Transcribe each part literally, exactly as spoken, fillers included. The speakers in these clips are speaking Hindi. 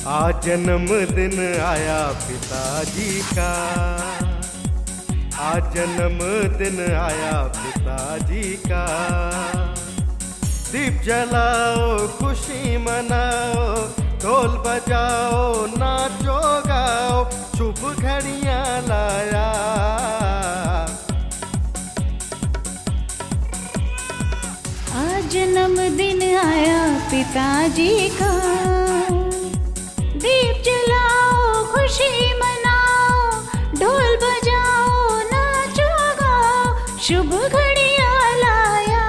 आज जन्मदिन आया पिताजी का, आज जन्मदिन आया पिताजी का। दीप जलाओ, खुशी मनाओ, ढोल बजाओ, नाचो गाओ, शुभ घड़ियां लाया। आज जन्मदिन आया पिताजी का, दीप जलाओ, खुशी मनाओ, ढोल बजाओ, नाचो गाओ, शुभ घड़ियां लाया।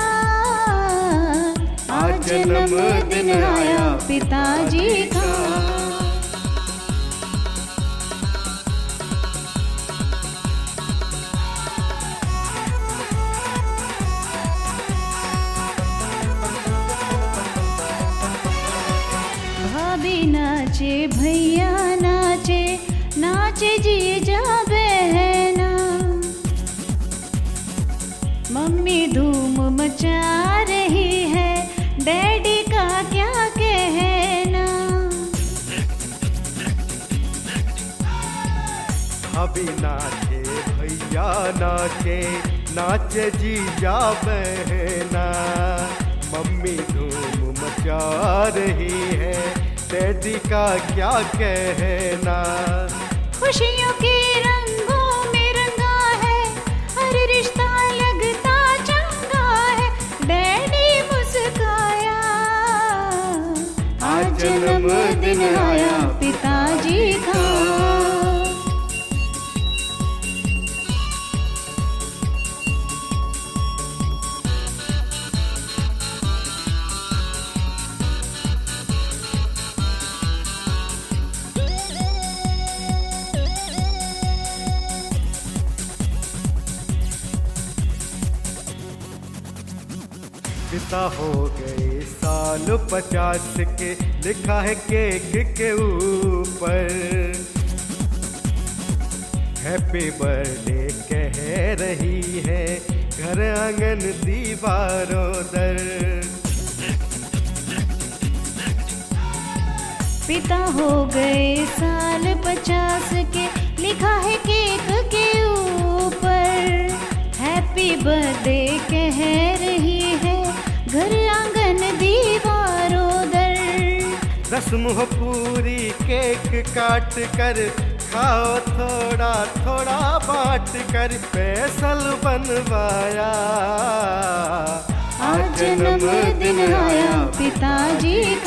आज जन्मदिन आया पिताजी का। भाभी नाचे, भैया नाचे, नाचे जीजा बहना। मम्मी धूम मचा रही है, डैडी का क्या कहना। भाभी नाचे, भैया नाचे, नाचे जीजा बहना। मम्मी धूम मचा रही है, डैडी का क्या कहना। खुशियों के रंगों में रंगा है, हर रिश्ता लगता चंगा है, डैडी मुस्काया। आज जन्मदिन आया पिताजी का। पिता हो गए साल पचास के, लिखा है केक के ऊपर। हैप्पी बर्थडे कह रही है, घर आंगन दीवारों दर। पिता हो गए साल पचास के, लिखा है केक के ऊपर। हैप्पी बर्थडे कह रही है, घर आंगन दीवारों दर। रस्म हो पूरी, केक काट कर खाओ, थोड़ा थोड़ा बांट कर स्पेशल बनवाया। आज जन्मदिन आया पिताजी